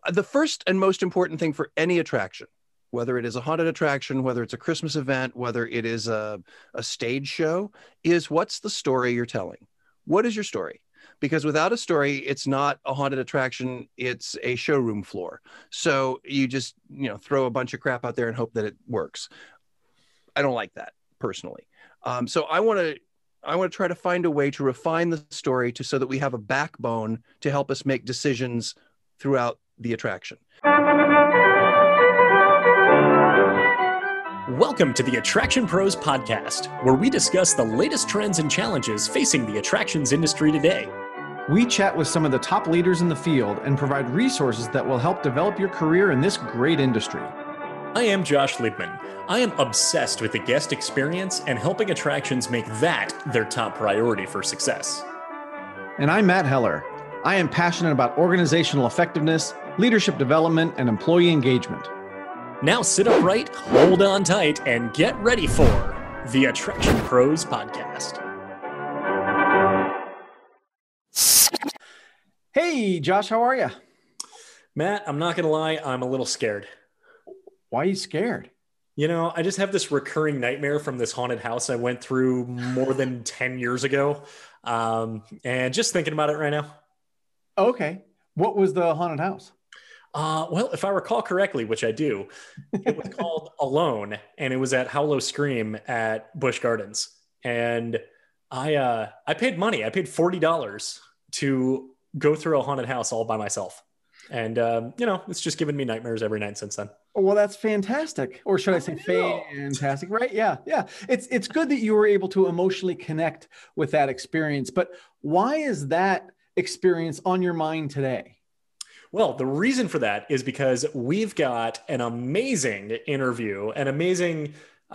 The first and most important thing for any attraction, whether it is a haunted attraction, whether it's a Christmas event, whether it is a stage show, is what's the story you're telling? What is your story? Because without a story, it's not a haunted attraction, it's a showroom floor. So you just, throw a bunch of crap out there and hope that it works. I don't like that personally. So I want to try to find a way to refine the story so that we have a backbone to help us make decisions throughout the attraction. Welcome to the Attraction Pros Podcast, where we discuss the latest trends and challenges facing the attractions industry today. We chat with some of the top leaders in the field and provide resources that will help develop your career in this great industry. I am Josh Liebman. I am obsessed with the guest experience and helping attractions make that their top priority for success. And I'm Matt Heller. I am passionate about organizational effectiveness, leadership development, and employee engagement. Now sit upright, hold on tight, and get ready for the Attraction Pros Podcast. Hey, Josh, how are you? Matt, I'm not going to lie, I'm a little scared. Why are you scared? I just have this recurring nightmare from this haunted house I went through more than 10 years ago. And just thinking about it right now. Okay. What was the haunted house? Well, if I recall correctly, which I do, it was called Alone, and it was at Howlow Scream at Busch Gardens. And I paid money. I paid $40 to go through a haunted house all by myself. And, it's just given me nightmares every night since then. Well, that's fantastic. Or should I say fantastic, right? Yeah. It's good that you were able to emotionally connect with that experience. But why is that experience on your mind today? Well, the reason for that is because we've got an amazing interview, an amazing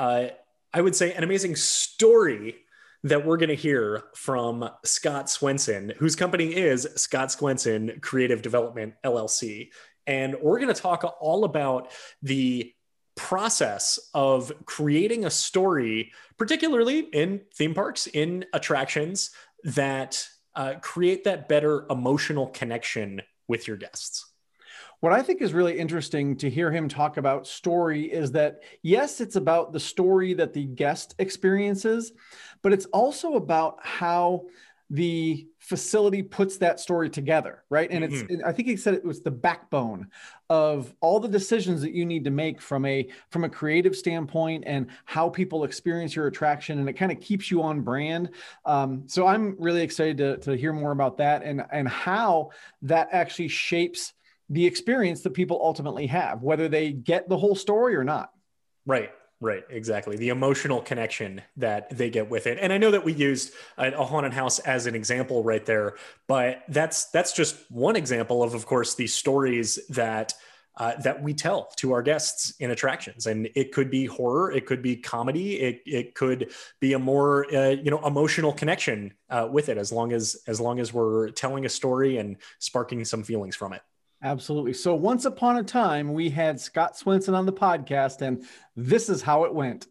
story that we're going to hear from Scott Swenson, whose company is Scott Swenson Creative Development, LLC. And we're going to talk all about the process of creating a story, particularly in theme parks, in attractions, that create that better emotional connection with your guests. What I think is really interesting to hear him talk about story is that, yes, it's about the story that the guest experiences, but it's also about how the facility puts that story together, right? And I think he said it was the backbone of all the decisions that you need to make from a creative standpoint and how people experience your attraction, and it kind of keeps you on brand. So I'm really excited to hear more about that and how that actually shapes the experience that people ultimately have, whether they get the whole story or not. Right, exactly. The emotional connection that they get with it. And I know that we used a haunted house as an example right there, but that's just one example of course, the stories that we tell to our guests in attractions. And it could be horror, it could be comedy, it could be a more emotional connection with it, as long as we're telling a story and sparking some feelings from it. Absolutely. So once upon a time, we had Scott Swenson on the podcast, and this is how it went.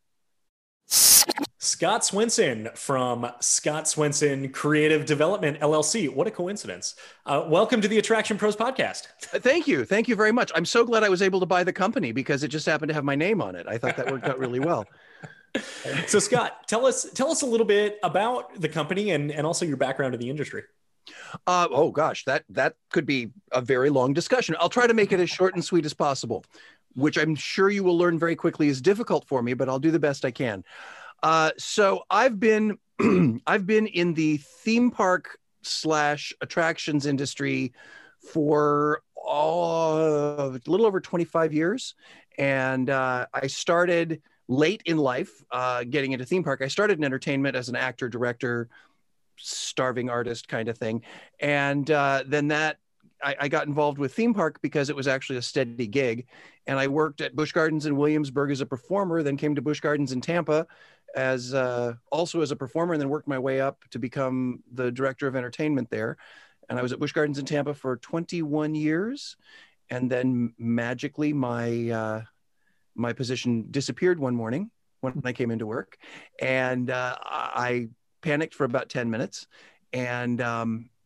Scott Swenson from Scott Swenson Creative Development, LLC. What a coincidence. Welcome to the Attraction Pros Podcast. Thank you. Thank you very much. I'm so glad I was able to buy the company because it just happened to have my name on it. I thought that worked out really well. So Scott, tell us a little bit about the company and also your background in the industry. Oh gosh, that could be a very long discussion. I'll try to make it as short and sweet as possible, which I'm sure you will learn very quickly is difficult for me, but I'll do the best I can. So I've been in the theme park / attractions industry for a little over 25 years. And I started late in life getting into theme park. I started in entertainment as an actor, director, starving artist kind of thing. And then I got involved with theme park because it was actually a steady gig. And I worked at Busch Gardens in Williamsburg as a performer, then came to Busch Gardens in Tampa as also as a performer, and then worked my way up to become the director of entertainment there. And I was at Busch Gardens in Tampa for 21 years. And then magically my position disappeared one morning when I came into work. And I panicked for about 10 minutes and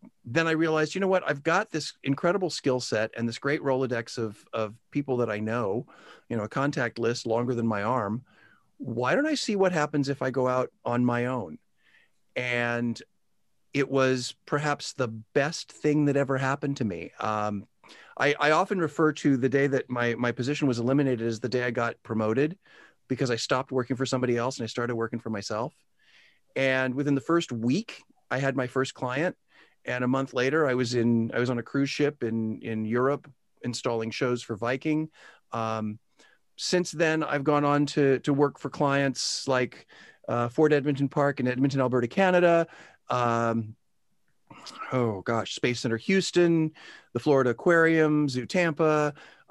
then I realized, you know what, I've got this incredible skill set and this great Rolodex of people that I know, you know, a contact list longer than my arm. Why don't I see what happens if I go out on my own? And it was perhaps the best thing that ever happened to me. I often refer to the day that my position was eliminated as the day I got promoted, because I stopped working for somebody else and I started working for myself. And within the first week, I had my first client. And a month later, I was on a cruise ship in Europe installing shows for Viking. Since then, I've gone on to work for clients like Fort Edmonton Park in Edmonton, Alberta, Canada. Space Center Houston, the Florida Aquarium, Zoo Tampa,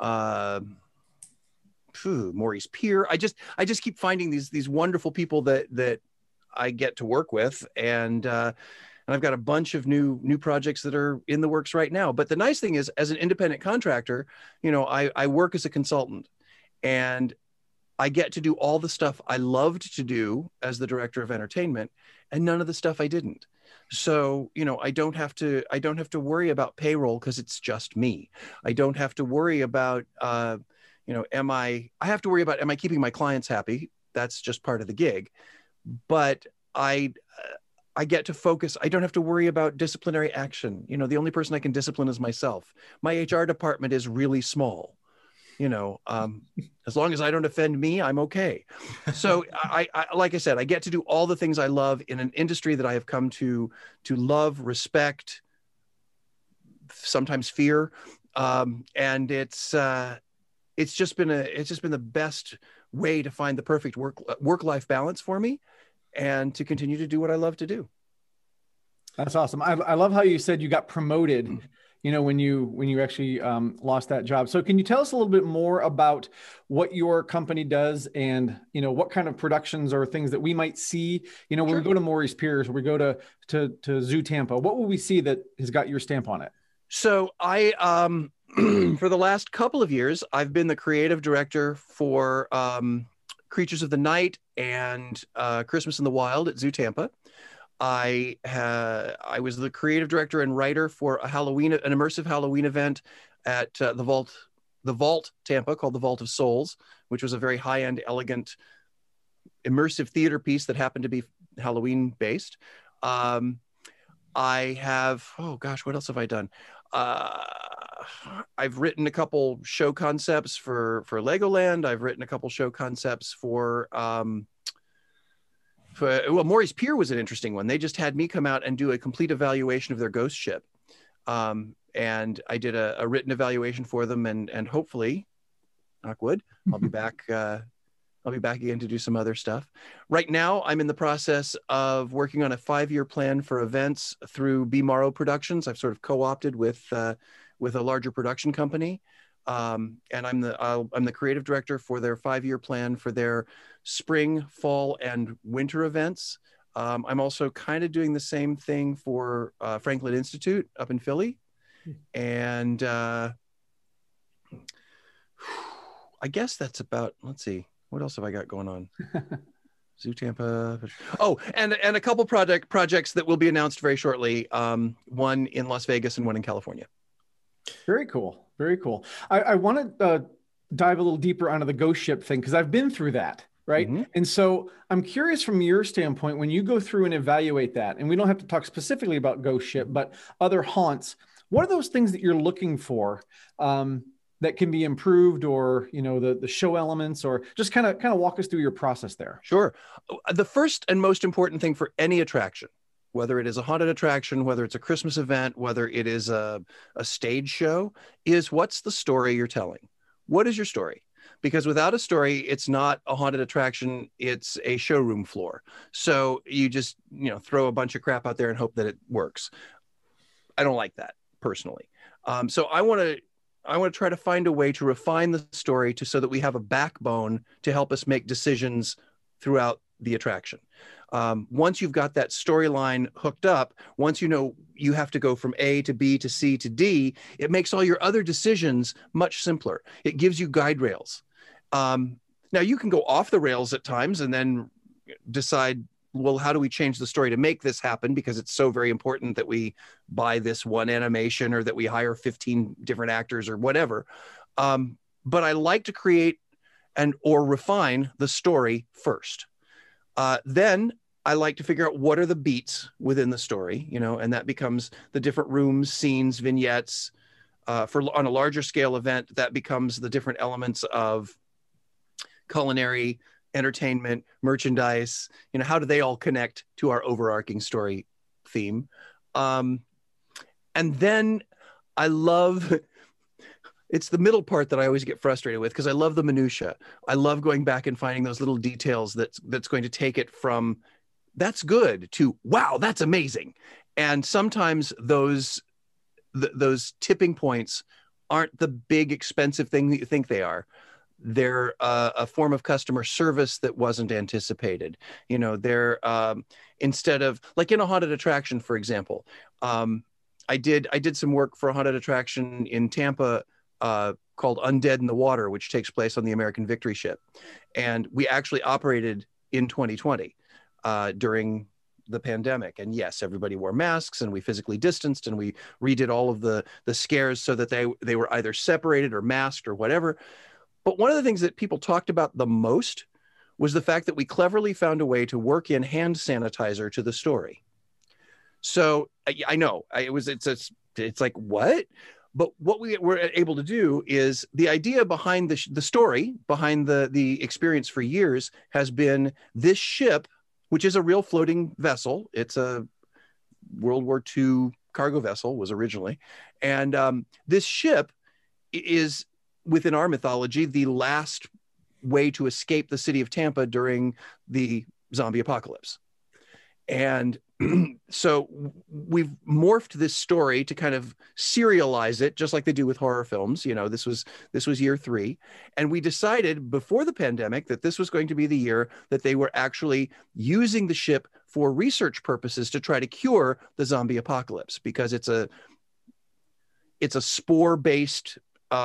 Maurice Pier. I just keep finding these wonderful people that I get to work with, and I've got a bunch of new projects that are in the works right now. But the nice thing is, as an independent contractor, you know, I work as a consultant, and I get to do all the stuff I loved to do as the director of entertainment, and none of the stuff I didn't. So, you know, I don't have to worry about payroll because it's just me. I don't have to worry about, you know, am I keeping my clients happy? That's just part of the gig. But I get to focus. I don't have to worry about disciplinary action. You know, the only person I can discipline is myself. My HR department is really small. You know, as long as I don't offend me, I'm okay. So I like I said, I get to do all the things I love in an industry that I have come to love, respect, sometimes fear. And it's just been the best way to find the perfect work-life balance for me, and to continue to do what I love to do. That's awesome. I love how you said you got promoted, you know, when you actually lost that job. So can you tell us a little bit more about what your company does, and, you know, what kind of productions or things that we might see, you know, when we go to Maurice Piers, or we go to Zoo Tampa, what will we see that has got your stamp on it? So I, for the last couple of years, I've been the creative director for Creatures of the Night and Christmas in the Wild at Zoo Tampa. I was the creative director and writer for an immersive Halloween event at the Vault Tampa, called the Vault of Souls, which was a very high-end, elegant, immersive theater piece that happened to be Halloween based. I have, what else have I done? I've written a couple show concepts for Legoland. I've written a couple show concepts for Maurice Pier was an interesting one. They just had me come out and do a complete evaluation of their ghost ship. And I did a written evaluation for them, and hopefully, knock wood, I'll be back. I'll be back again to do some other stuff. Right now, I'm in the process of working on a 5-year plan for events through B. Morrow Productions. I've sort of co-opted with a larger production company. And I'm the creative director for their 5-year plan for their spring, fall, and winter events. I'm also kind of doing the same thing for Franklin Institute up in Philly. And I guess that's about, let's see, what else have I got going on? Zoo Tampa. Oh, and a couple projects that will be announced very shortly. One in Las Vegas and one in California. Very cool. Very cool. I want to dive a little deeper onto the ghost ship thing, because I've been through that. Right. Mm-hmm. And so I'm curious, from your standpoint, when you go through and evaluate that, and we don't have to talk specifically about ghost ship, but other haunts, what are those things that you're looking for that can be improved, or, you know, the show elements, or just kind of walk us through your process there? Sure. The first and most important thing for any attraction, whether it is a haunted attraction, whether it's a Christmas event, whether it is a stage show, is what's the story you're telling? What is your story? Because without a story, it's not a haunted attraction, it's a showroom floor. So you just, you know, throw a bunch of crap out there and hope that it works. I don't like that personally. So I want to try to find a way to refine the story so that we have a backbone to help us make decisions throughout the attraction. Once you've got that storyline hooked up, once you know you have to go from A to B to C to D, it makes all your other decisions much simpler. It gives you guide rails. Now you can go off the rails at times and then decide well, how do we change the story to make this happen? Because it's so very important that we buy this one animation or that we hire 15 different actors or whatever. But I like to create or refine the story first. Then I like to figure out what are the beats within the story, and that becomes the different rooms, scenes, vignettes. On a larger scale event, that becomes the different elements of culinary, entertainment, merchandise. How do they all connect to our overarching story theme? And then I love, it's the middle part that I always get frustrated with, because I love the minutia. I love going back and finding those little details that's going to take it from that's good to wow, that's amazing. And sometimes those tipping points aren't the big expensive thing that you think they are. They're a form of customer service that wasn't anticipated. They're instead of, like in a haunted attraction, for example, I did some work for a haunted attraction in Tampa called Undead in the Water, which takes place on the American Victory ship. And we actually operated in 2020 during the pandemic. And yes, everybody wore masks and we physically distanced and we redid all of the scares so that they were either separated or masked or whatever. But one of the things that people talked about the most was the fact that we cleverly found a way to work in hand sanitizer to the story. So I know it's like, what? But what we were able to do is the idea behind the story, behind the experience for years, has been this ship, which is a real floating vessel. It's a World War II cargo vessel, was originally. And this ship is, within our mythology, the last way to escape the city of Tampa during the zombie apocalypse. And so we've morphed this story to kind of serialize it, just like they do with horror films. This was year 3. And we decided before the pandemic that this was going to be the year that they were actually using the ship for research purposes to try to cure the zombie apocalypse, because it's a spore-based,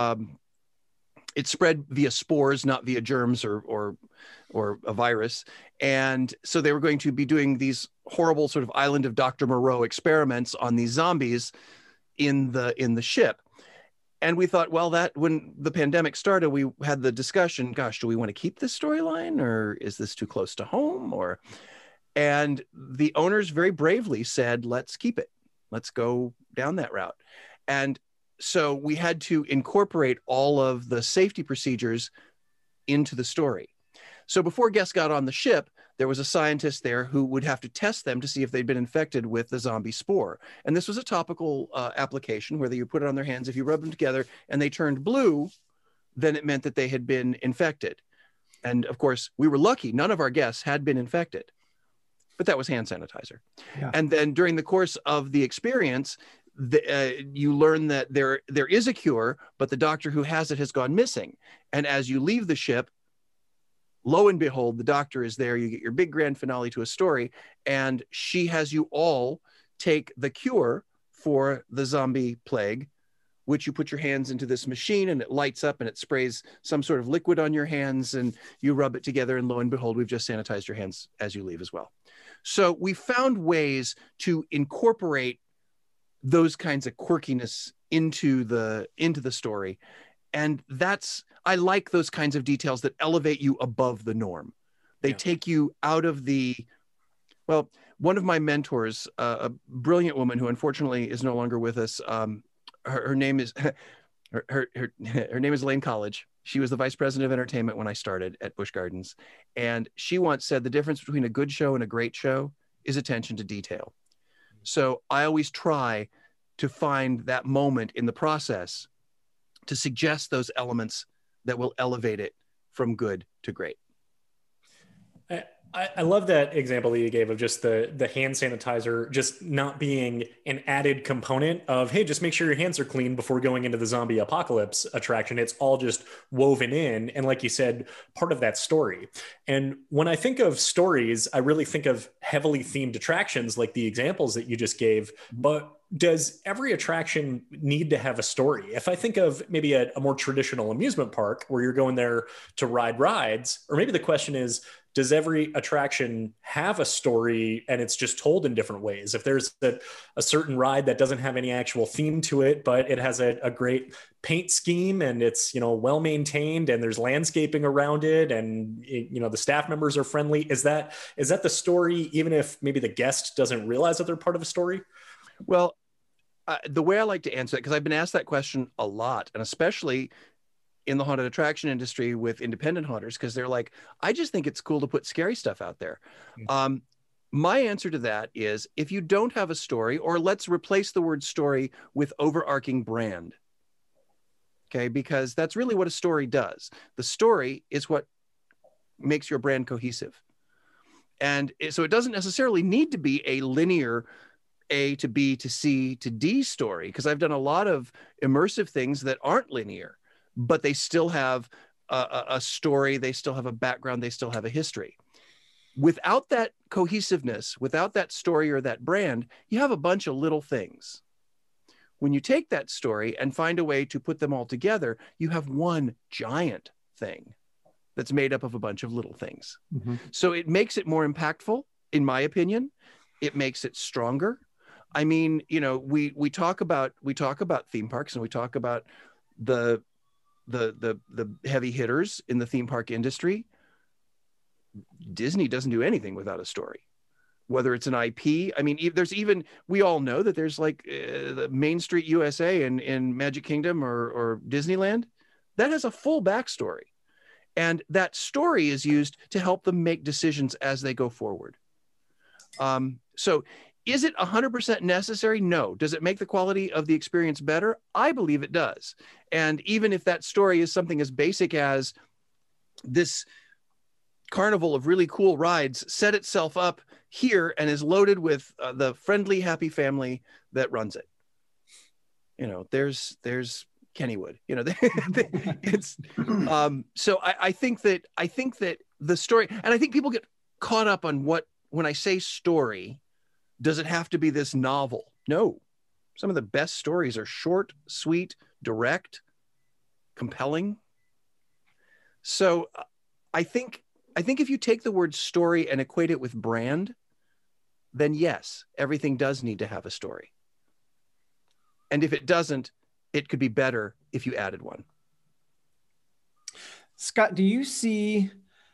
it's spread via spores, not via germs or a virus. And so they were going to be doing these horrible sort of Island of Dr. Moreau experiments on these zombies in the ship. And we thought, well, that when the pandemic started, we had the discussion, gosh, do we want to keep this storyline, or is this too close to home? And the owners very bravely said, let's keep it. Let's go down that route. And so we had to incorporate all of the safety procedures into the story. So before guests got on the ship, there was a scientist there who would have to test them to see if they'd been infected with the zombie spore. And this was a topical application where you put it on their hands. If you rub them together and they turned blue, then it meant that they had been infected. And of course, we were lucky. None of our guests had been infected, but that was hand sanitizer. Yeah. And then during the course of the experience, you learn that there is a cure, but the doctor who has it has gone missing. And as you leave the ship, lo and behold, the doctor is there. You get your big grand finale to a story, and she has you all take the cure for the zombie plague, which you put your hands into this machine and it lights up and it sprays some sort of liquid on your hands and you rub it together, and lo and behold, we've just sanitized your hands as you leave as well. So we found ways to incorporate those kinds of quirkiness into the story. And I like those kinds of details that elevate you above the norm. They take you out of one of my mentors, a brilliant woman who unfortunately is no longer with us. Her name is her name is Elaine College. She was the vice president of entertainment when I started at Busch Gardens. And she once said the difference between a good show and a great show is attention to detail. So I always try to find that moment in the process to suggest those elements that will elevate it from good to great. I love that example that you gave of just the hand sanitizer just not being an added component of, hey, just make sure your hands are clean before going into the zombie apocalypse attraction. It's all just woven in. And like you said, part of that story. And when I think of stories, I really think of heavily themed attractions like the examples that you just gave. But does every attraction need to have a story? If I think of maybe a more traditional amusement park where you're going there to ride rides, or maybe the question is, does every attraction have a story and it's just told in different ways? If there's a certain ride that doesn't have any actual theme to it, but it has a great paint scheme and it's, well maintained and there's landscaping around it and the staff members are friendly, is that the story, even if maybe the guest doesn't realize that they're part of a story? Well, the way I like to answer it, because I've been asked that question a lot, and especially in the haunted attraction industry with independent haunters, because they're like, I just think it's cool to put scary stuff out there. My answer to that is, if you don't have a story, or let's replace the word story with overarching brand. Okay, because that's really what a story does. The story is what makes your brand cohesive. And so it doesn't necessarily need to be a linear A to B to C to D story, because I've done a lot of immersive things that aren't linear, but they still have a story, they still have a background, they still have a history. Without that cohesiveness, without that story or that brand, you have a bunch of little things. When you take that story and find a way to put them all together, you have one giant thing that's made up of a bunch of little things. Mm-hmm. So it makes it more impactful, in my opinion. It makes it stronger. I mean, we talk about theme parks, and we talk about the heavy hitters in the theme park industry. Disney doesn't do anything without a story, whether it's an IP. I mean, we all know that there's like the Main Street USA in Magic Kingdom or Disneyland that has a full backstory. And that story is used to help them make decisions as they go forward. So is it 100% necessary? No. Does it make the quality of the experience better? I believe it does. And even if that story is something as basic as this carnival of really cool rides set itself up here and is loaded with the friendly, happy family that runs it. There's Kennywood, it's so I think that the story, and I think people get caught up on when I say story, does it have to be this novel? No. Some of the best stories are short, sweet, direct, compelling. So I think if you take the word story and equate it with brand, then yes, everything does need to have a story. And if it doesn't, it could be better if you added one. Scott, do you see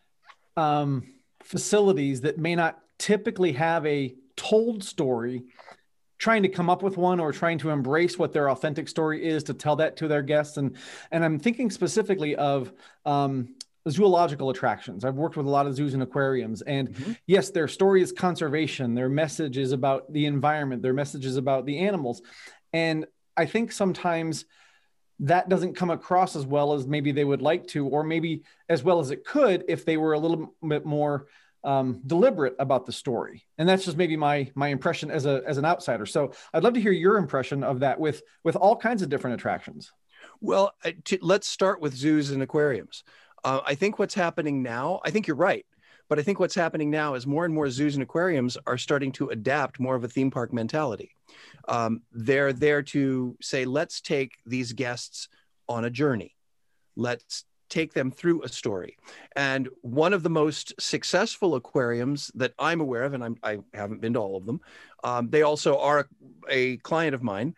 facilities that may not typically have a told story trying to come up with one, or trying to embrace what their authentic story is to tell that to their guests? And I'm thinking specifically of zoological attractions. I've worked with a lot of zoos and aquariums, and mm-hmm. yes, their story is conservation. Their message is about the environment. Their message is about the animals. And I think sometimes that doesn't come across as well as maybe they would like to, or maybe as well as it could if they were a little bit more deliberate about the story. And that's just maybe my impression as an outsider. So I'd love to hear your impression of that with all kinds of different attractions. Well, let's start with zoos and aquariums. I think what's happening now, I think you're right, but I think what's happening now is more and more zoos and aquariums are starting to adapt more of a theme park mentality. They're there to say, let's take these guests on a journey. Let's take them through a story. And one of the most successful aquariums that I'm aware of, and I haven't been to all of them, they also are a client of mine,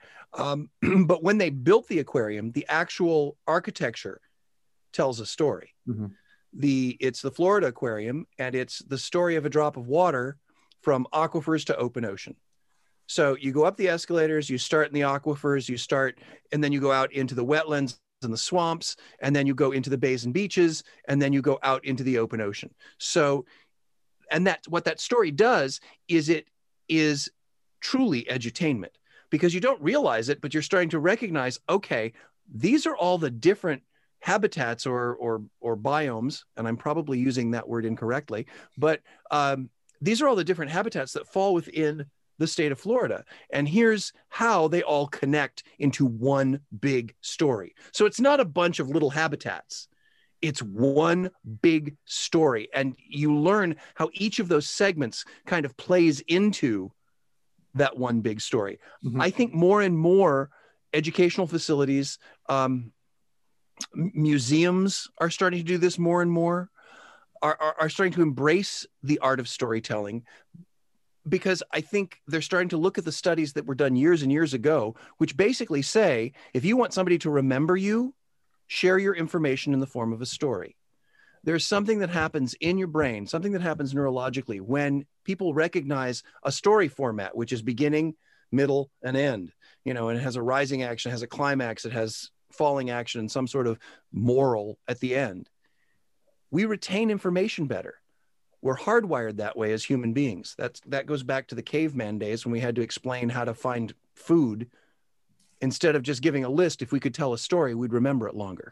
but when they built the aquarium, the actual architecture tells a story. Mm-hmm. It's the Florida Aquarium, and it's the story of a drop of water from aquifers to open ocean. So you go up the escalators, you start in the aquifers, and then you go out into the wetlands and the swamps, and then you go into the bays and beaches, and then you go out into the open ocean. So, and what that story does is it is truly edutainment, because you don't realize it, but you're starting to recognize, okay, these are all the different habitats or biomes, and I'm probably using that word incorrectly, but these are all the different habitats that fall within the state of Florida. And here's how they all connect into one big story. So it's not a bunch of little habitats. It's one big story. And you learn how each of those segments kind of plays into that one big story. Mm-hmm. I think more and more educational facilities, museums are starting to do this more and more. are starting to embrace the art of storytelling, because I think they're starting to look at the studies that were done years and years ago, which basically say, if you want somebody to remember you, share your information in the form of a story. There's something that happens in your brain, something that happens neurologically when people recognize a story format, which is beginning, middle, and end, and it has a rising action, it has a climax, it has falling action, and some sort of moral at the end. We retain information better. We're hardwired that way as human beings. That goes back to the caveman days when we had to explain how to find food. Instead of just giving a list, if we could tell a story, we'd remember it longer.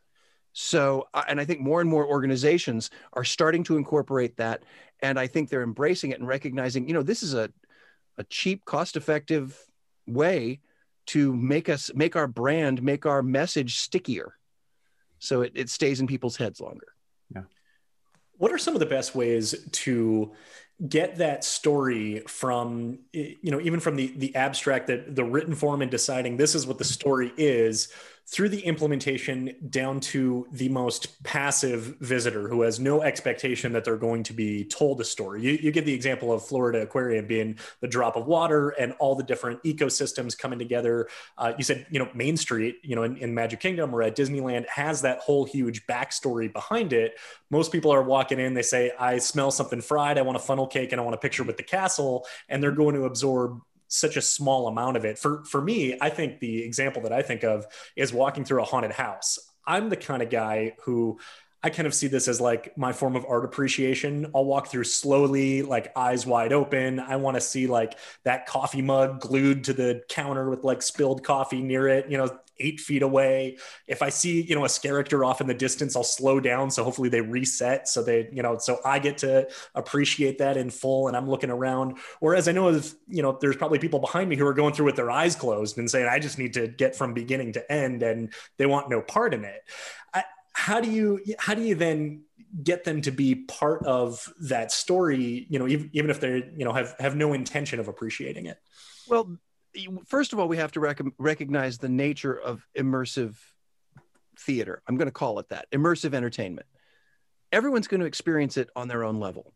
So, and I think more and more organizations are starting to incorporate that. And I think they're embracing it and recognizing, this is a cheap, cost-effective way to make our brand, make our message stickier. So it stays in people's heads longer. Yeah. What are some of the best ways to get that story from, even from the abstract, the written form, and deciding this is what the story is, through the implementation down to the most passive visitor who has no expectation that they're going to be told a story? You give the example of Florida Aquarium being the drop of water and all the different ecosystems coming together. You said, Main Street, in Magic Kingdom or at Disneyland has that whole huge backstory behind it. Most people are walking in, they say, I smell something fried, I want a funnel cake, and I want a picture with the castle, and they're going to absorb such a small amount of it. For me, I think the example that I think of is walking through a haunted house. I'm the kind of guy who, I kind of see this as like my form of art appreciation. I'll walk through slowly, like eyes wide open. I want to see like that coffee mug glued to the counter with like spilled coffee near it, 8 feet away. If I see, a character off in the distance, I'll slow down. So hopefully they reset. So so I get to appreciate that in full, and I'm looking around. Whereas I know there's probably people behind me who are going through with their eyes closed and saying, I just need to get from beginning to end, and they want no part in it. How do you then get them to be part of that story, even if they, have no intention of appreciating it? Well, first of all, we have to recognize the nature of immersive theater. I'm going to call it that, immersive entertainment. Everyone's going to experience it on their own level.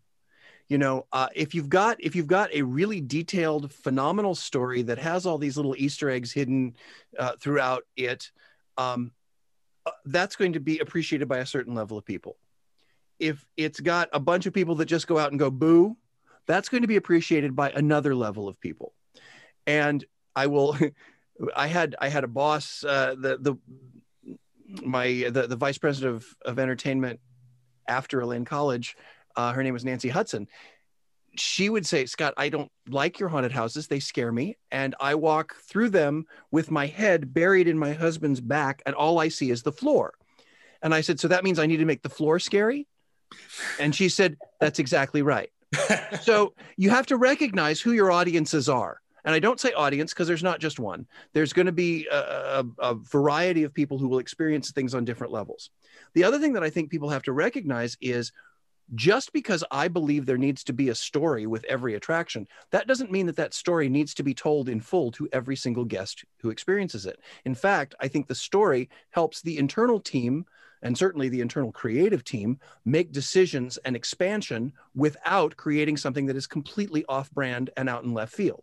If you've got a really detailed, phenomenal story that has all these little Easter eggs hidden throughout it, that's going to be appreciated by a certain level of people. If it's got a bunch of people that just go out and go boo, that's going to be appreciated by another level of people. And I had a boss, the vice president of entertainment after Elaine College, her name was Nancy Hudson. She would say, Scott, I don't like your haunted houses. They scare me. And I walk through them with my head buried in my husband's back, and all I see is the floor. And I said, so that means I need to make the floor scary? And she said, that's exactly right. So you have to recognize who your audiences are. And I don't say audience because there's not just one. There's going to be a variety of people who will experience things on different levels. The other thing that I think people have to recognize is, just because I believe there needs to be a story with every attraction, that doesn't mean that story needs to be told in full to every single guest who experiences it. In fact, I think the story helps the internal team, and certainly the internal creative team, make decisions and expansion without creating something that is completely off-brand and out in left field.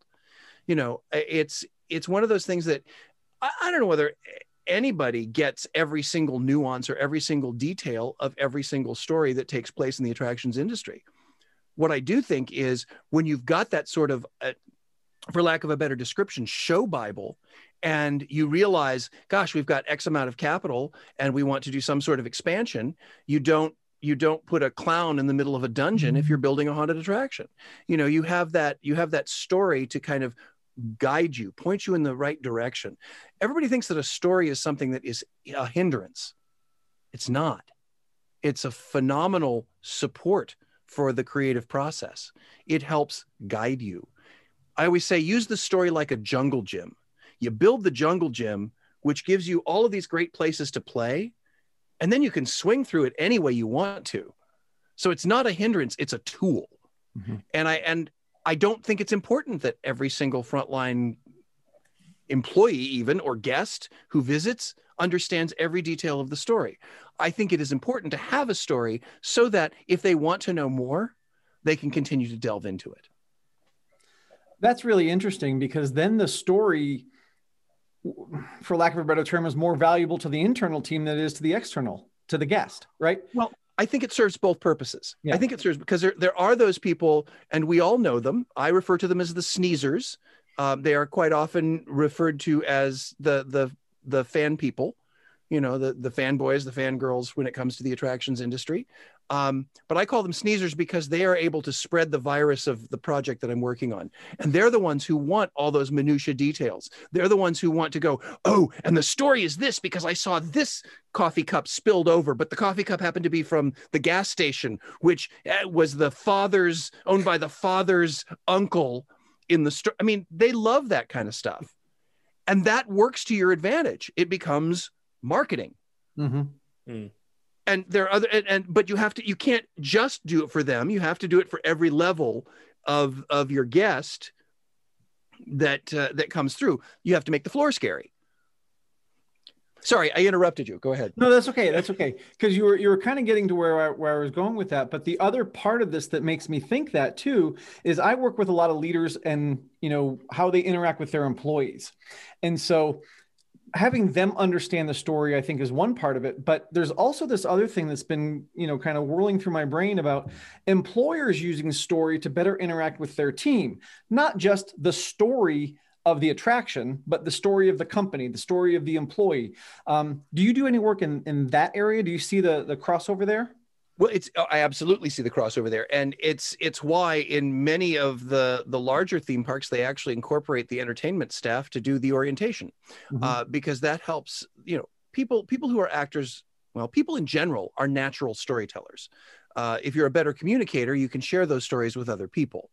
It's one of those things that I don't know whether anybody gets every single nuance or every single detail of every single story that takes place in the attractions industry. What I do think is, when you've got that sort of, for lack of a better description, show Bible, and you realize, gosh, we've got X amount of capital and we want to do some sort of expansion, you don't put a clown in the middle of a dungeon if you're building a haunted attraction. You have that story to kind of guide you, point you in the right direction. Everybody thinks that a story is something that is a hindrance. It's not. It's a phenomenal support for the creative process. It helps guide you. I always say, use the story like a jungle gym. You build the jungle gym, which gives you all of these great places to play, and then you can swing through it any way you want to. So it's not a hindrance, it's a tool. Mm-hmm. And I don't think it's important that every single frontline employee, even, or guest who visits, understands every detail of the story. I think it is important to have a story so that if they want to know more, they can continue to delve into it. That's really interesting, because then the story, for lack of a better term, is more valuable to the internal team than it is to the external, to the guest, right? Well, I think it serves both purposes. Yeah. I think it serves because there are those people, and we all know them. I refer to them as the sneezers. They are quite often referred to as the fan people, you know, the fanboys, the fangirls when it comes to the attractions industry. But I call them sneezers because they are able to spread the virus of the project that I'm working on. And they're the ones who want all those minutia details. They're the ones who want to go, oh, and the story is this because I saw this coffee cup spilled over, but the coffee cup happened to be from the gas station, which was owned by the father's uncle in the story. I mean, they love that kind of stuff. And that works to your advantage. It becomes marketing. Mm-hmm. Mm. And there are other, but you can't just do it for them. You have to do it for every level of your guest that comes through. You have to make the floor scary. Sorry, I interrupted you. Go ahead. No, that's okay. That's okay. Because you were kind of getting to where I was going with that. But the other part of this that makes me think that too is I work with a lot of leaders and, you know, how they interact with their employees. And so having them understand the story, I think, is one part of it. But there's also this other thing that's been, you know, kind of whirling through my brain about employers using story to better interact with their team, not just the story of the attraction, but the story of the company, the story of the employee. Do you do any work in that area? Do you see the crossover there? Well, I absolutely see the crossover there. And it's why in many of the larger theme parks, they actually incorporate the entertainment staff to do the orientation, because that helps, you know, people who are actors, well, people in general are natural storytellers. If you're a better communicator, you can share those stories with other people.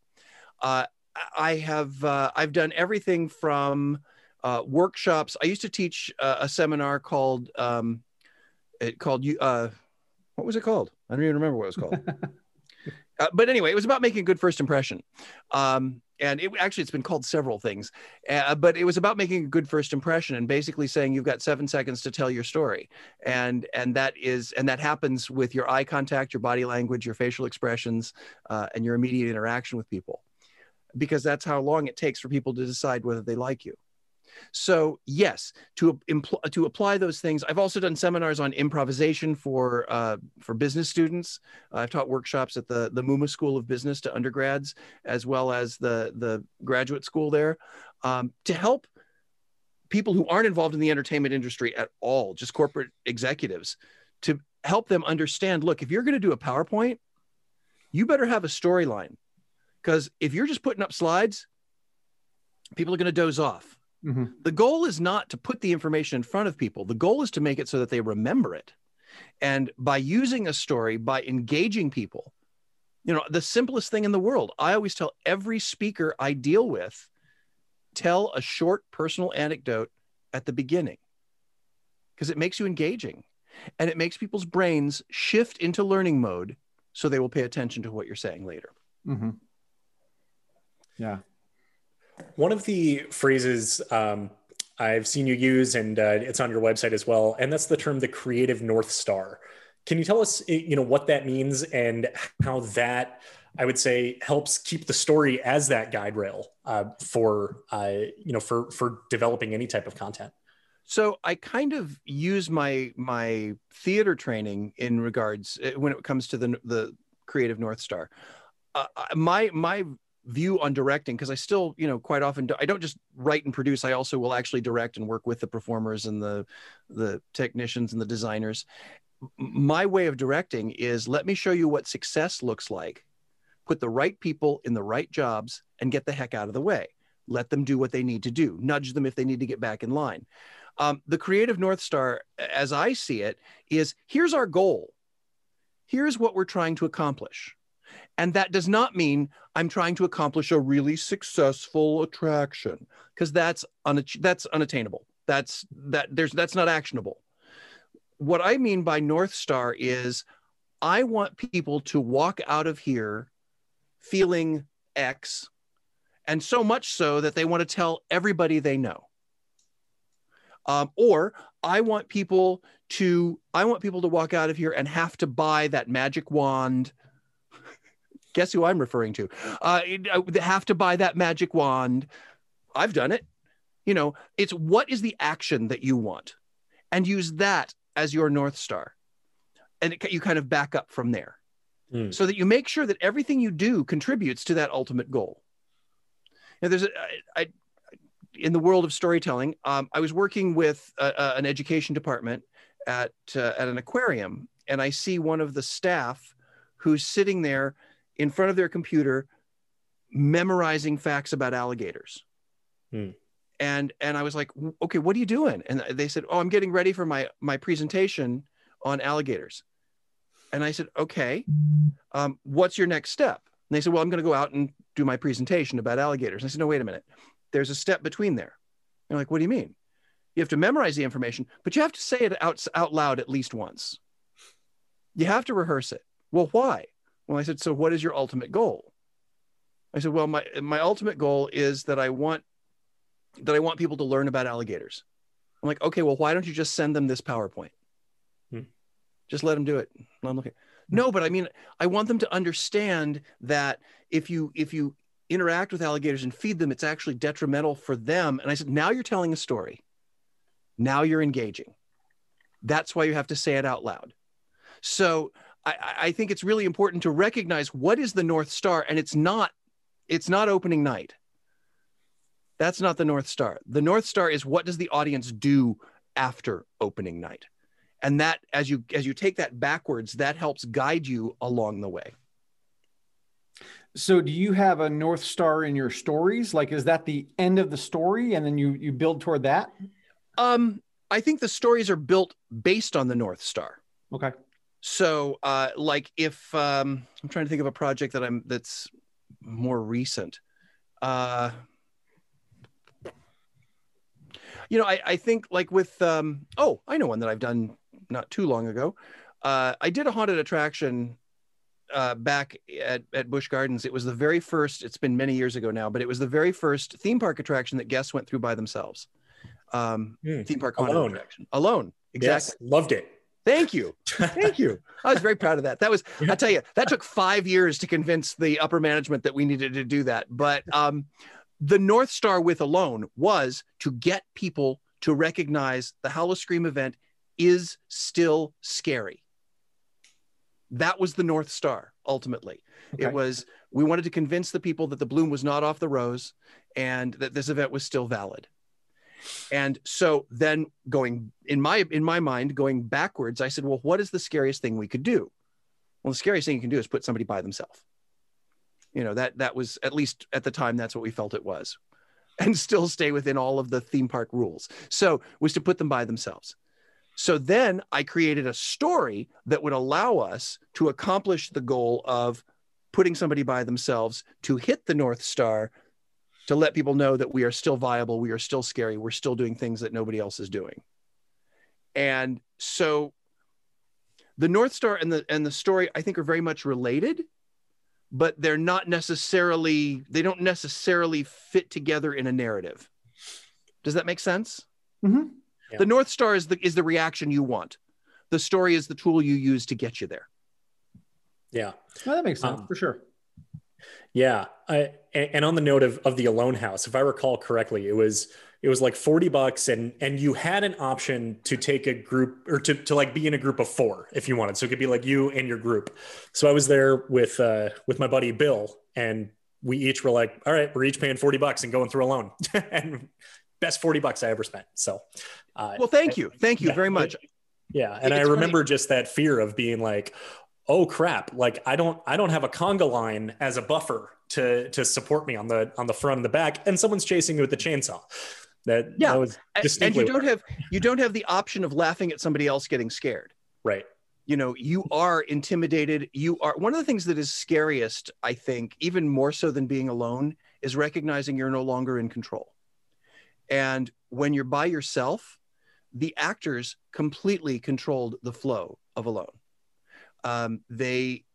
I've done everything from workshops. I used to teach a seminar called what was it called? I don't even remember what it was called. But anyway, it was about making a good first impression. And it's been called several things, but it was about making a good first impression and basically saying you've got 7 seconds to tell your story. And that happens with your eye contact, your body language, your facial expressions, and your immediate interaction with people, because that's how long it takes for people to decide whether they like you. So yes, to apply those things. I've also done seminars on improvisation for business students. I've taught workshops at the MUMA School of Business to undergrads, as well as the graduate school there, to help people who aren't involved in the entertainment industry at all, just corporate executives, to help them understand, look, if you're going to do a PowerPoint, you better have a storyline, because if you're just putting up slides, people are going to doze off. Mm-hmm. The goal is not to put the information in front of people. The goal is to make it so that they remember it. And by using a story, by engaging people, you know, the simplest thing in the world, I always tell every speaker I deal with, tell a short personal anecdote at the beginning, because it makes you engaging and it makes people's brains shift into learning mode, so they will pay attention to what you're saying later. Mm-hmm. Yeah. One of the phrases I've seen you use, and it's on your website as well, and that's the term, the creative North Star. Can you tell us, you know, what that means and how that, I would say, helps keep the story as that guide rail for developing any type of content? So I kind of use my theater training in regards when it comes to the creative North Star. My view on directing, because I still, you know, quite often I don't just write and produce. I also will actually direct and work with the performers and the technicians and the designers. My way of directing is, let me show you what success looks like. Put the right people in the right jobs and get the heck out of the way. Let them do what they need to do. Nudge them if they need to get back in line. The creative North Star, as I see it, is here's our goal. Here's what we're trying to accomplish. And that does not mean I'm trying to accomplish a really successful attraction, because that's unattainable. That's not actionable. What I mean by North Star is I want people to walk out of here feeling X, and so much so that they want to tell everybody they know. Or I want people to walk out of here and have to buy that magic wand. Guess who I'm referring to? They have to buy that magic wand. I've done it. It's what is the action that you want, and use that as your North Star. And you kind of back up from there, so that you make sure that everything you do contributes to that ultimate goal. There's in the world of storytelling, I was working with an education department at an aquarium, and I see one of the staff who's sitting there in front of their computer memorizing facts about alligators. And I was like, okay, what are you doing? And they said, oh, I'm getting ready for my presentation on alligators. And I said, okay, what's your next step? And they said, well, I'm going to go out and do my presentation about alligators. And I said, no, wait a minute. There's a step between there. They're like, what do you mean? You have to memorize the information, but you have to say it out loud at least once. You have to rehearse it. Well, why? Well, I said, so what is your ultimate goal? I said, well, my ultimate goal is that I want people to learn about alligators. I'm like, okay, well, why don't you just send them this PowerPoint? Just let them do it. Let them look at it. No, but I mean, I want them to understand that if you interact with alligators and feed them, it's actually detrimental for them. And I said, now you're telling a story. Now you're engaging. That's why you have to say it out loud. So I think it's really important to recognize what is the North Star, and it's not opening night. That's not the North Star. The North Star is, what does the audience do after opening night? And that, as you take that backwards, that helps guide you along the way. So do you have a North Star in your stories? Like, is that the end of the story and then you build toward that? I think the stories are built based on the North Star. Okay. So like if I'm trying to think of a project that's more recent. I think like with, I know one that I've done not too long ago. I did a haunted attraction back at Busch Gardens. It was the very first, it's been many years ago now, but it was the very first theme park attraction that guests went through by themselves. Theme park haunted attraction. Alone. Exactly. Yes, loved it. Thank you. Thank you. I was very proud of that. I tell you, that took 5 years to convince the upper management that we needed to do that. But the North Star with Alone was to get people to recognize the Howl-O-Scream event is still scary. That was the North Star, ultimately. Okay. It was, we wanted to convince the people that the bloom was not off the rose and that this event was still valid. And so then going, in my mind, going backwards, I said, well, what is the scariest thing we could do? Well, the scariest thing you can do is put somebody by themselves. That was, at least at the time, that's what we felt it was. And still stay within all of the theme park rules. So was to put them by themselves. So then I created a story that would allow us to accomplish the goal of putting somebody by themselves to hit the North Star, to let people know that we are still viable, we are still scary, we're still doing things that nobody else is doing. And so the North Star and the story, I think, are very much related, but they don't necessarily fit together in a narrative. Does that make sense? Mm-hmm. Yeah. The North Star is the reaction you want. The story is the tool you use to get you there. Yeah. Well, that makes sense for sure. Yeah. And on the note of the Alone House, if I recall correctly, it was like $40 and you had an option to take a group or to like be in a group of 4 if you wanted. So it could be like you and your group. So I was there with my buddy Bill, and we each were like, all right, we're each paying $40 and going through Alone. And best $40 I ever spent. So, well, thank you very much. Yeah. And I remember just that fear of being like, oh crap. Like I don't have a conga line as a buffer to support me on the front and the back, and someone's chasing me with the chainsaw. That was distinctly. And you don't have the option of laughing at somebody else getting scared. Right. You are intimidated. One of the things that is scariest, I think, even more so than being alone, is recognizing you're no longer in control. And when you're by yourself, the actors completely controlled the flow of Alone. They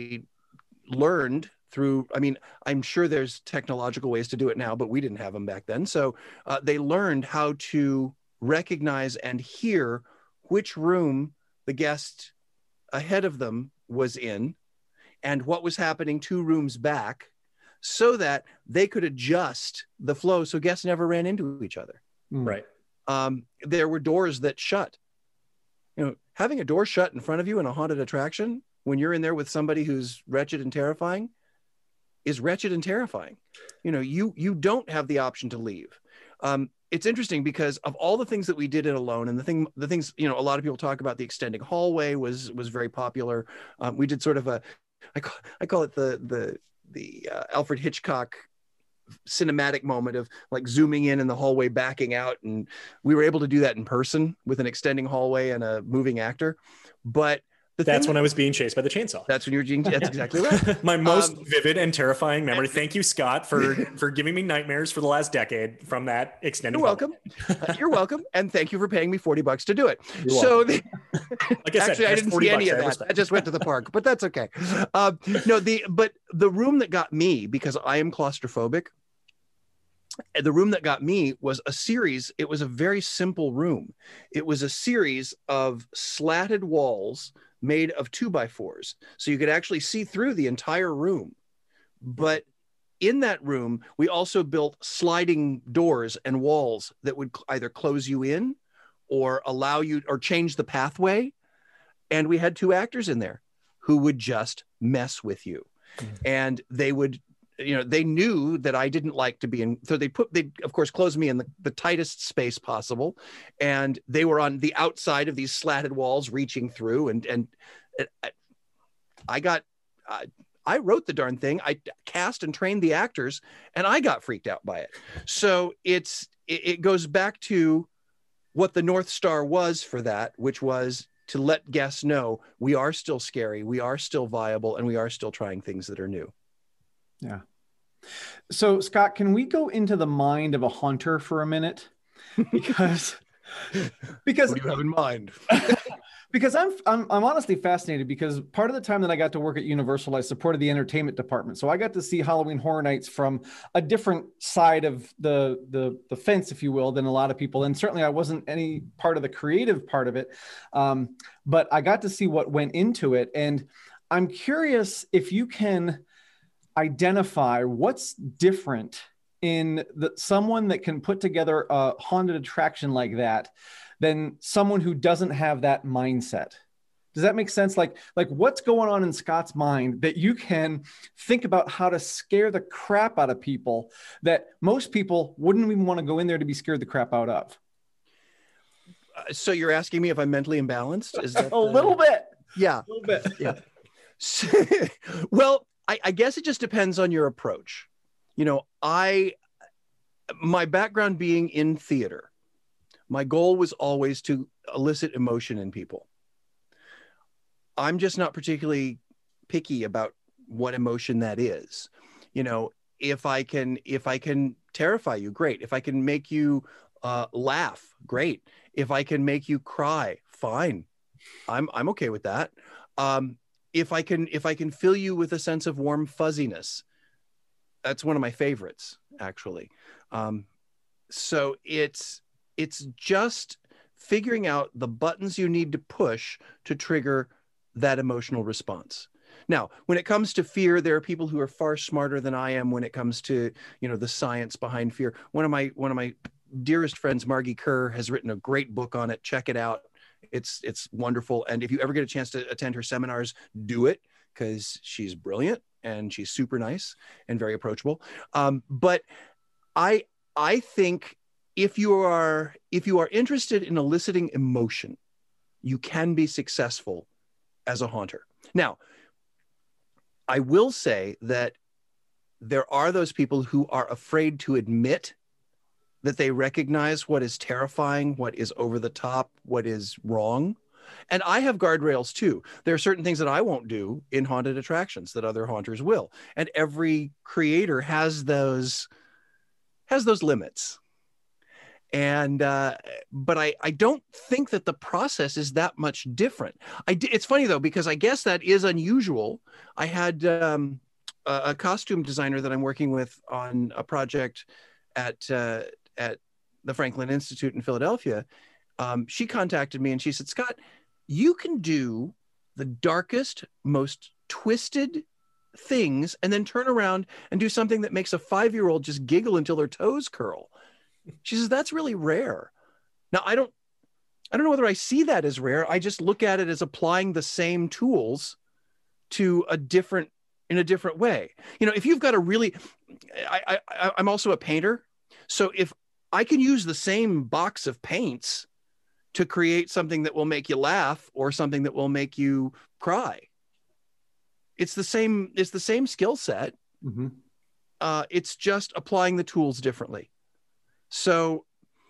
learned through, I'm sure there's technological ways to do it now, but we didn't have them back then. So they learned how to recognize and hear which room the guest ahead of them was in and what was happening 2 rooms back, so that they could adjust the flow so guests never ran into each other. Right. There were doors that shut. You know, having a door shut in front of you in a haunted attraction when you're in there with somebody who's wretched and terrifying is wretched and terrifying. You know, you don't have the option to leave. It's interesting because of all the things that we did in Alone, and the things, you know, a lot of people talk about, the extending hallway was very popular. We did sort of I call it the Alfred Hitchcock cinematic moment of like zooming in and the hallway backing out, and we were able to do that in person with an extending hallway and a moving actor. But that's when I was being chased by the chainsaw. That's when you were being. That's exactly right. My most vivid and terrifying memory. Thank you, Scott, for giving me nightmares for the last decade from that extended. You're welcome. You're welcome, and thank you for paying me $40 to do it. You're so, like I said, actually, I didn't see any of that. I just went to the park, but that's okay. No, but the room that got me, because I am claustrophobic, the room that got me was a series. It was a very simple room. It was a series of slatted walls made of 2x4s. So you could actually see through the entire room. But in that room, we also built sliding doors and walls that would either close you in or allow you or change the pathway. And we had 2 actors in there who would just mess with you. And they would, you know, they knew that I didn't like to be in, so they of course closed me in the tightest space possible, and they were on the outside of these slatted walls reaching through, and I wrote the darn thing, I cast and trained the actors, and I got freaked out by it. So it goes back to what the North Star was for that, which was to let guests know we are still scary, we are still viable, and we are still trying things that are new. Yeah. So, Scott, can we go into the mind of a haunter for a minute? Because what do you have in mind? Because I'm honestly fascinated, because part of the time that I got to work at Universal, I supported the entertainment department. So I got to see Halloween Horror Nights from a different side of the fence, if you will, than a lot of people. And certainly I wasn't any part of the creative part of it. But I got to see what went into it. And I'm curious if you can identify what's different in someone that can put together a haunted attraction like that than someone who doesn't have that mindset. Does that make sense? Like what's going on in Scott's mind that you can think about how to scare the crap out of people that most people wouldn't even want to go in there to be scared the crap out of? So you're asking me if I'm mentally imbalanced? Is that a little bit? Yeah. A little bit. Yeah. Well, I guess it just depends on your approach. You know, my background being in theater, my goal was always to elicit emotion in people. I'm just not particularly picky about what emotion that is. You know, if I can terrify you, great. If I can make you laugh, great. If I can make you cry, fine. I'm okay with that. If I can fill you with a sense of warm fuzziness, that's one of my favorites, actually. So it's just figuring out the buttons you need to push to trigger that emotional response. Now, when it comes to fear, there are people who are far smarter than I am when it comes to, you know, the science behind fear. One of my dearest friends, Margie Kerr, has written a great book on it. Check it out. It's wonderful. And if you ever get a chance to attend her seminars, do it, because she's brilliant and she's super nice and very approachable. But I think if you are interested in eliciting emotion, you can be successful as a haunter. Now, I will say that there are those people who are afraid to admit that they recognize what is terrifying, what is over the top, what is wrong. And I have guardrails too. There are certain things that I won't do in haunted attractions that other haunters will. And every creator has those limits. And but I don't think that the process is that much different. It's funny though, because I guess that is unusual. I had a costume designer that I'm working with on a project at the Franklin Institute in Philadelphia, she contacted me and she said, Scott, you can do the darkest, most twisted things and then turn around and do something that makes a 5-year-old just giggle until their toes curl. She says, that's really rare. Now, I don't know whether I see that as rare. I just look at it as applying the same tools to in a different way. You know, if you've got a really, I'm also a painter. So if I can use the same box of paints to create something that will make you laugh or something that will make you cry, it's the same skill set. Mm-hmm. It's just applying the tools differently. So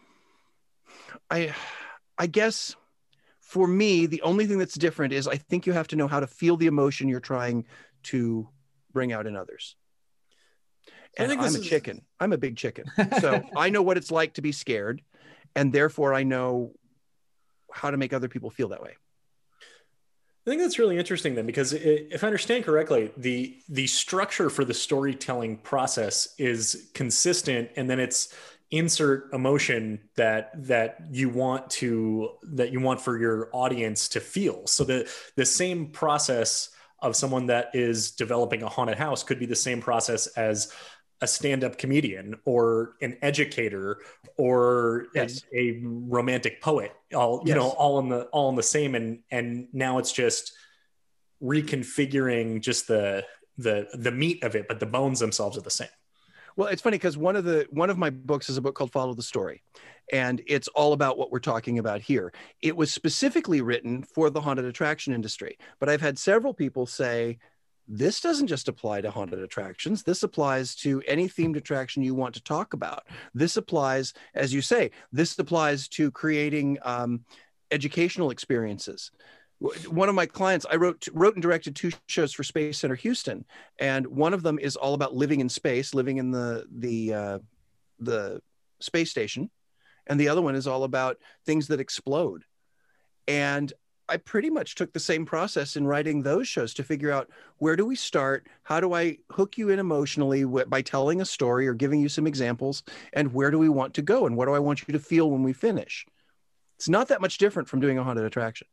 I guess for me, the only thing that's different is I think you have to know how to feel the emotion you're trying to bring out in others. And I'm a chicken. I'm a big chicken. So I know what it's like to be scared. And therefore I know how to make other people feel that way. I think that's really interesting then, because if I understand correctly, the structure for the storytelling process is consistent, and then it's insert emotion that you want for your audience to feel. So the same process of someone that is developing a haunted house could be the same process as a stand-up comedian or an educator or yes. a romantic poet, all you know, all in the same. And now it's just reconfiguring just the meat of it, but the bones themselves are the same. Well, it's funny because one of my books is a book called Follow the Story, and it's all about what we're talking about here. It was specifically written for the haunted attraction industry, but I've had several people say, this doesn't just apply to haunted attractions. This applies to any themed attraction you want to talk about. This applies, as you say, this applies to creating educational experiences. One of my clients, I wrote and directed 2 shows for Space Center Houston, and one of them is all about living in space, living in the space station, and the other one is all about things that explode. And I pretty much took the same process in writing those shows to figure out, where do we start? How do I hook you in emotionally by telling a story or giving you some examples? And where do we want to go? And what do I want you to feel when we finish? It's not that much different from doing a haunted attraction.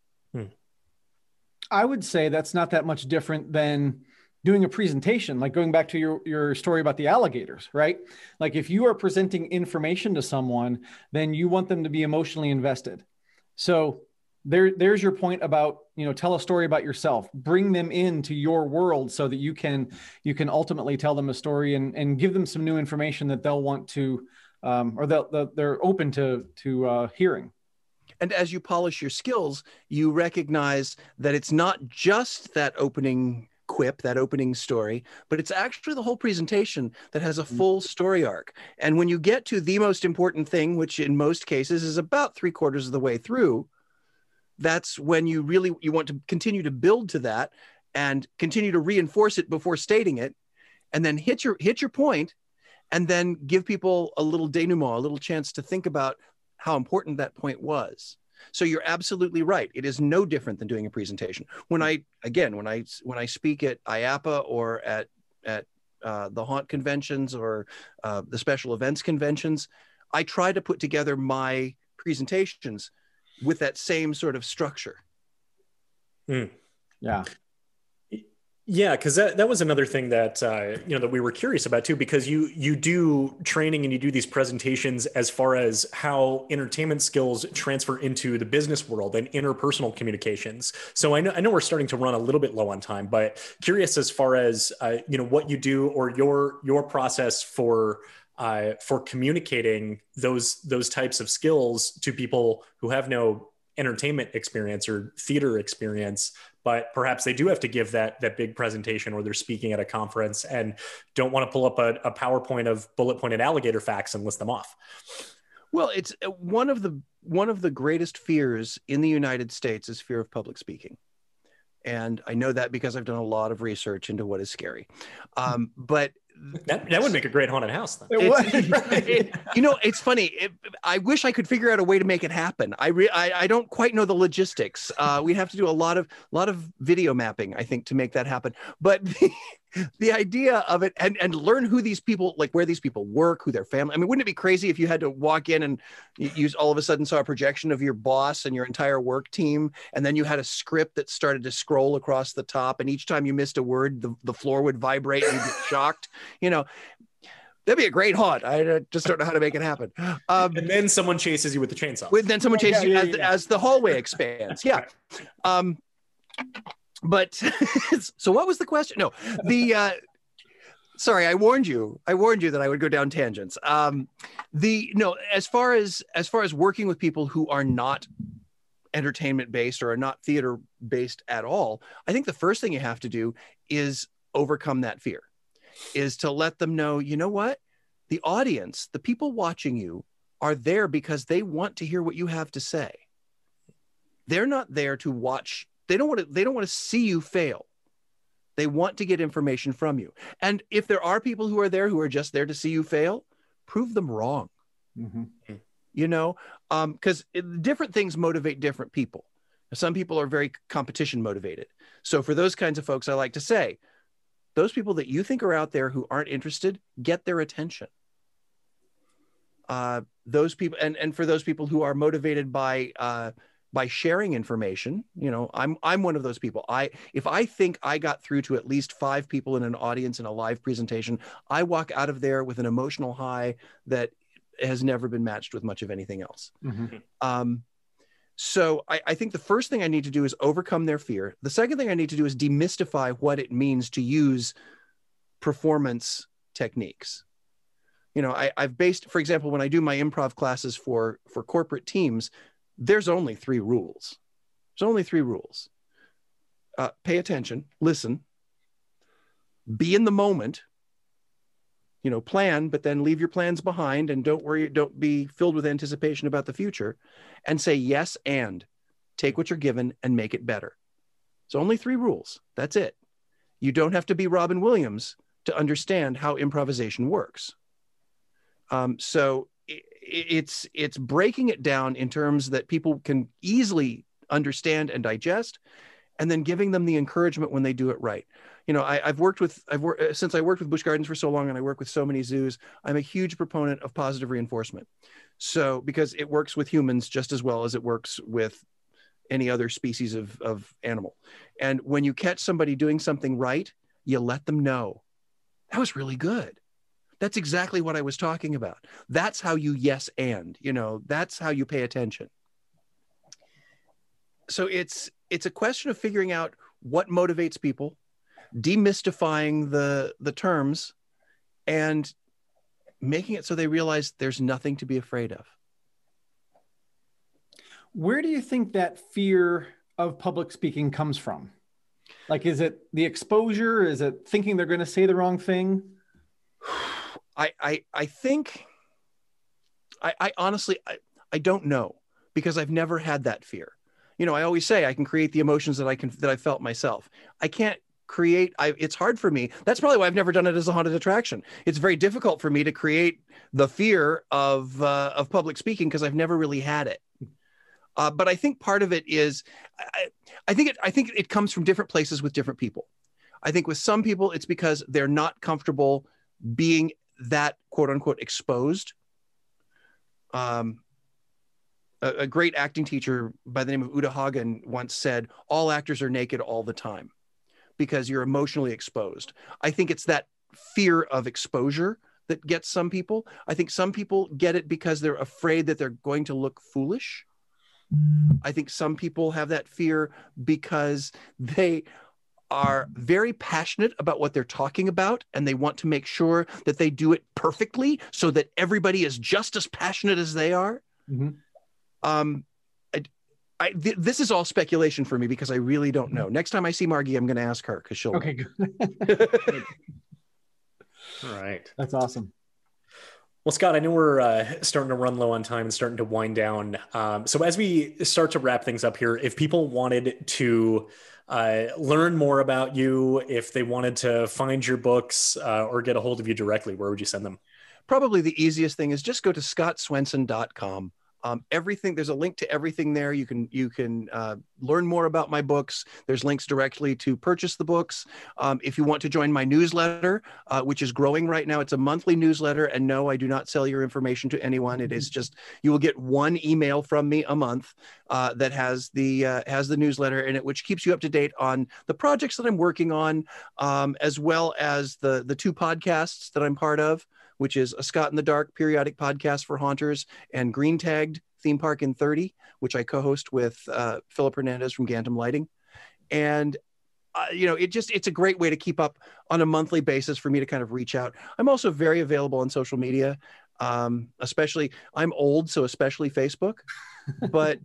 I would say that's not that much different than doing a presentation, like going back to your story about the alligators, right? Like if you are presenting information to someone, then you want them to be emotionally invested. So there's your point about, you know, tell a story about yourself, bring them into your world so that you can ultimately tell them a story and give them some new information that they'll want to, or they're open to hearing. And as you polish your skills, you recognize that it's not just that opening quip, that opening story, but it's actually the whole presentation that has a full story arc. And when you get to the most important thing, which in most cases is about 3/4 of the way through, that's when you want to continue to build to that and continue to reinforce it before stating it, and then hit your point, and then give people a little denouement, a little chance to think about how important that point was. So you're absolutely right. It is no different than doing a presentation. When I speak at IAAPA or at the haunt conventions or the special events conventions, I try to put together my presentations with that same sort of structure. Yeah. Yeah, because that was another thing that that we were curious about too, because you do training and you do these presentations as far as how entertainment skills transfer into the business world and interpersonal communications. So I know we're starting to run a little bit low on time, but curious as far as what you do or your process for communicating those types of skills to people who have no entertainment experience or theater experience, but perhaps they do have to give that big presentation, or they're speaking at a conference and don't want to pull up a PowerPoint of bullet pointed alligator facts and list them off. Well, it's one of the greatest fears in the United States is fear of public speaking. And I know that because I've done a lot of research into what is scary. But that would make a great haunted house, then. It's funny. I wish I could figure out a way to make it happen. I don't quite know the logistics. We'd have to do a lot of video mapping, I think, to make that happen. But the idea of it, and learn who these people, like where these people work, who their family. I mean, wouldn't it be crazy if you had to walk in and you all of a sudden saw a projection of your boss and your entire work team, and then you had a script that started to scroll across the top, and each time you missed a word, the floor would vibrate and you'd get shocked. You know, that'd be a great haunt. I just don't know how to make it happen. And then someone chases you with the chainsaw. Then someone chases you as the hallway expands. Yeah. But so what was the question? No, sorry, I warned you that I would go down tangents. As far as working with people who are not entertainment based or are not theater based at all, I think the first thing you have to do is overcome that fear, is to let them know, you know what? The audience, the people watching you are there because they want to hear what you have to say. They're not there to watch. They don't want to see you fail. They want to get information from you. And if there are people who are there who are just there to see you fail, prove them wrong. Mm-hmm. You know, because different things motivate different people. Some people are very competition motivated. So for those kinds of folks, I like to say, those people that you think are out there who aren't interested, get their attention. Those people, and for those people who are motivated by sharing information, you know, I'm one of those people. If I think I got through to at least 5 people in an audience in a live presentation, I walk out of there with an emotional high that has never been matched with much of anything else. Mm-hmm. So I think the first thing I need to do is overcome their fear. The second thing I need to do is demystify what it means to use performance techniques. You know, I've based, for example, when I do my improv classes for corporate teams, there's only 3 rules. There's only 3 rules. Pay attention, listen, be in the moment, you know, plan, but then leave your plans behind and don't worry, don't be filled with anticipation about the future, and say yes and take what you're given and make it better. It's only 3 rules. That's it. You don't have to be Robin Williams to understand how improvisation works. So it's breaking it down in terms that people can easily understand and digest, and then giving them the encouragement when they do it right. You know, since I worked with Busch Gardens for so long and I work with so many zoos, I'm a huge proponent of positive reinforcement. So because it works with humans just as well as it works with any other species of animal. And when you catch somebody doing something right, you let them know, that was really good. That's exactly what I was talking about. That's how you yes and, you know, that's how you pay attention. So it's a question of figuring out what motivates people, demystifying the terms, and making it so they realize there's nothing to be afraid of. Where do you think that fear of public speaking comes from? Like, is it the exposure? Is it thinking they're going to say the wrong thing? I think, I honestly, I don't know, because I've never had that fear. You know, I always say I can create the emotions that I felt myself. I can't create, it's hard for me. That's probably why I've never done it as a haunted attraction. It's very difficult for me to create the fear of public speaking because I've never really had it. But I think part of it is, I think it comes from different places with different people. I think with some people, it's because they're not comfortable being that quote unquote exposed. A great acting teacher by the name of Uta Hagen once said, all actors are naked all the time because you're emotionally exposed. I think it's that fear of exposure that gets some people. I think some people get it because they're afraid that they're going to look foolish. I think some people have that fear because they are very passionate about what they're talking about, and they want to make sure that they do it perfectly so that everybody is just as passionate as they are. Mm-hmm. This is all speculation for me because I really don't know. Next time I see Margie, I'm going to ask her because she'll. Okay, good. All right. That's awesome. Well, Scott, I know we're starting to run low on time and starting to wind down. So as we start to wrap things up here, if people wanted to learn more about you, if they wanted to find your books or get a hold of you directly, where would you send them? Probably the easiest thing is just go to scottswenson.com. Everything, there's a link to everything there. You can learn more about my books. There's links directly to purchase the books. If you want to join my newsletter, which is growing right now, it's a monthly newsletter. And no, I do not sell your information to anyone. It is just, you will get one email from me a month that has the newsletter in it, which keeps you up to date on the projects that I'm working on, as well as the two podcasts that I'm part of, which is A Scott in the Dark periodic podcast for haunters, and Green Tagged Theme Park in 30, which I co-host with Philip Hernandez from Gantom Lighting. And it's a great way to keep up on a monthly basis for me to kind of reach out. I'm also very available on social media, especially, I'm old, so especially Facebook. But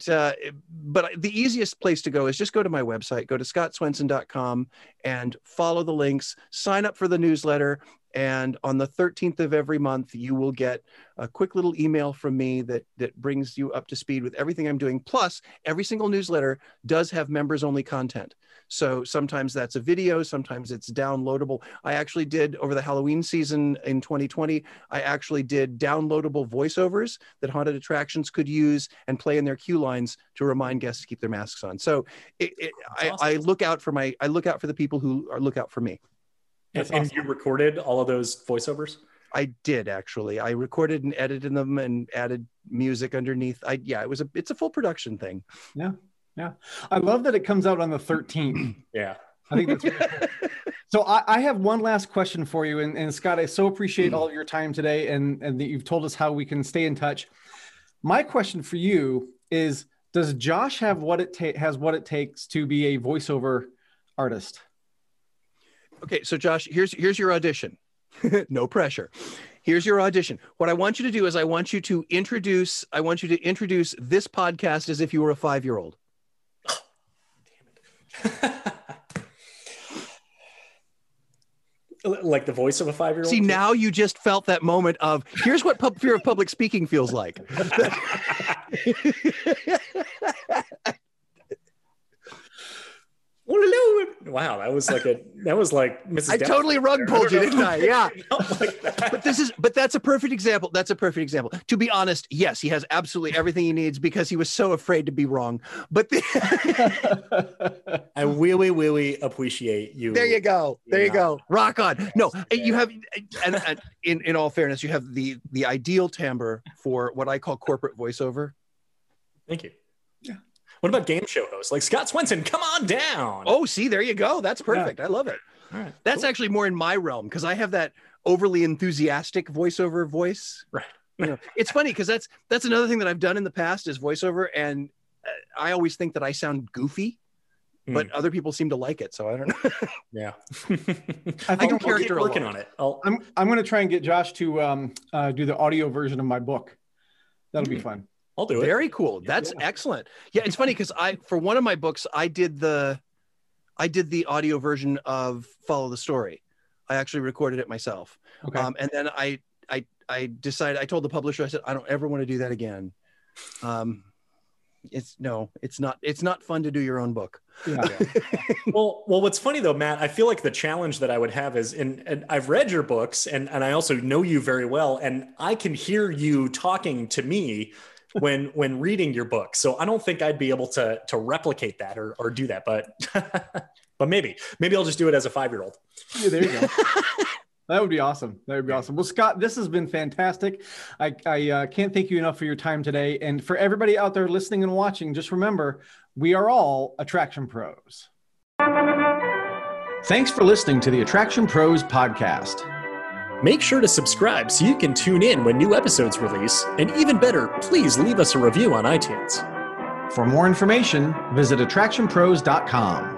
the easiest place to go is just go to my website, go to scottswenson.com and follow the links, sign up for the newsletter. And on the 13th of every month, you will get a quick little email from me that brings you up to speed with everything I'm doing. Plus, every single newsletter does have members only content. So sometimes that's a video, sometimes it's downloadable. I actually did, over the Halloween season in 2020, I actually did downloadable voiceovers that haunted attractions could use and play in their queue lines to remind guests to keep their masks on. So awesome. I look out for the people who look out for me. And awesome. You recorded all of those voiceovers? I did, actually. I recorded and edited them and added music underneath. It's a full production thing. Yeah. Yeah. I love that it comes out on the 13th. Yeah. I think that's really cool. So I have one last question for you. And Scott, I so appreciate all of your time today and that you've told us how we can stay in touch. My question for you is, does Josh have what it takes to be a voiceover artist? Okay, so Josh, here's your audition. No pressure. Here's your audition. What I want you to do is I want you to introduce this podcast as if you were a 5-year-old. Oh, damn it. Like the voice of a 5-year-old? See, now you just felt that moment of, here's what fear of public speaking feels like. Wow, that was like Mrs. I totally rug pulled you, didn't I? Yeah. Like that. But that's a perfect example. That's a perfect example. To be honest, yes, he has absolutely everything he needs because he was so afraid to be wrong. But I really appreciate you. There you go. There you go. Rock on. No, you have, and in all fairness, you have the ideal timbre for what I call corporate voiceover. Thank you. Yeah. What about game show hosts like Scott Swenson? Come on down. Oh, see, there you go. That's perfect. Yeah. I love it. All right. That's cool. Actually more in my realm because I have that overly enthusiastic voiceover voice. Right. It's funny because that's another thing that I've done in the past is voiceover, and I always think that I sound goofy, but other people seem to like it. So I don't know. Yeah. I think I'm working on it. I'm going to try and get Josh to do the audio version of my book. That'll be fun. I'll do it. Very cool. That's excellent. Yeah, it's funny because for one of my books, I did the audio version of Follow the Story. I actually recorded it myself. Okay. And then I decided, I told the publisher, I said, I don't ever want to do that again. It's not fun to do your own book. Yeah. Well, what's funny though, Matt, I feel like the challenge that I would have is, and I've read your books and I also know you very well, and I can hear you talking to me when reading your book. So I don't think I'd be able to replicate that or do that, but maybe I'll just do it as a 5-year-old. Yeah, there you go. That would be awesome. That would be awesome. Well, Scott, this has been fantastic. I can't thank you enough for your time today. And for everybody out there listening and watching, just remember, we are all Attraction Pros. Thanks for listening to the Attraction Pros podcast. Make sure to subscribe so you can tune in when new episodes release. And even better, please leave us a review on iTunes. For more information, visit attractionpros.com.